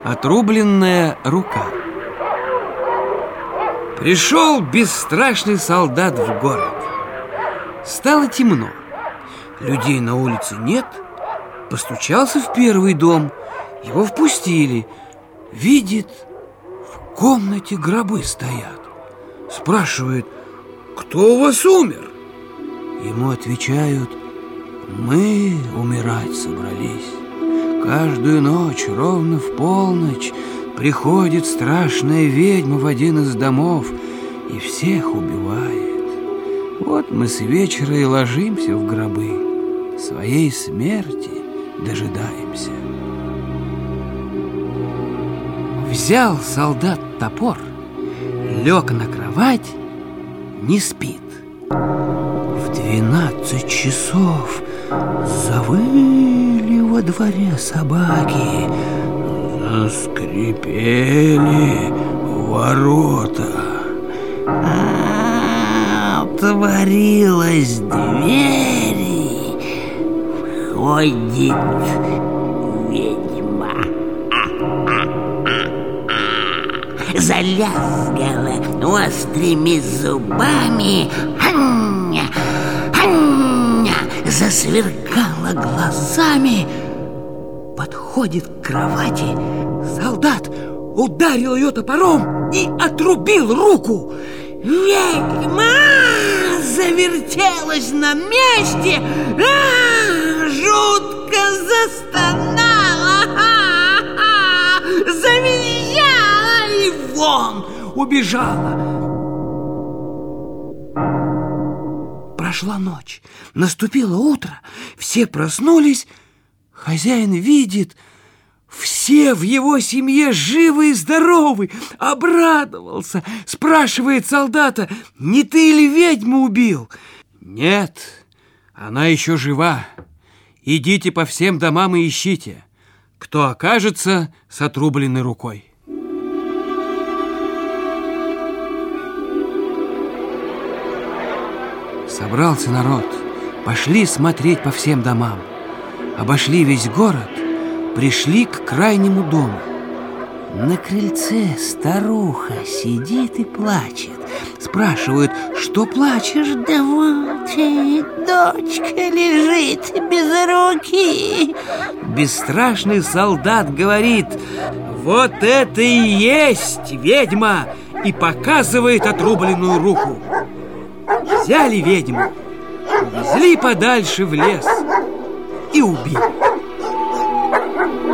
Отрубленная рука. Пришел бесстрашный солдат в город. Стало темно. Людей на улице нет. Постучался в первый дом. Его впустили. Видит, в комнате гробы стоят. Спрашивает: кто у вас умер? Ему отвечают: мы умирать собрались. Каждую ночь ровно в полночь приходит страшная ведьма в один из домов и всех убивает. Вот мы с вечера и ложимся в гробы, своей смерти дожидаемся. Взял солдат топор, лег на кровать, не спит. В 12 часов завыли во дворе собаки, заскрипели ворота. Отворилась дверь, входит ведьма. Залязгала острыми зубами, засверкала глазами. Подходит к кровати. Солдат ударил ее топором и отрубил руку. Ведьма завертелась на месте, жутко застонала, завизжала и вон убежала. Прошла ночь, наступило утро, все проснулись. Хозяин видит, все в его семье живы и здоровы. Обрадовался, спрашивает солдата: не ты ли ведьму убил? Нет, она еще жива. Идите по всем домам и ищите, кто окажется с отрубленной рукой. Собрался народ, пошли смотреть по всем домам. Обошли весь город, пришли к крайнему дому. На крыльце старуха сидит и плачет. Спрашивают: что плачешь? Да вот дочка лежит без руки. Бесстрашный солдат говорит: вот это и есть ведьма, и показывает отрубленную руку. Взяли ведьму, увезли подальше в лес и убили.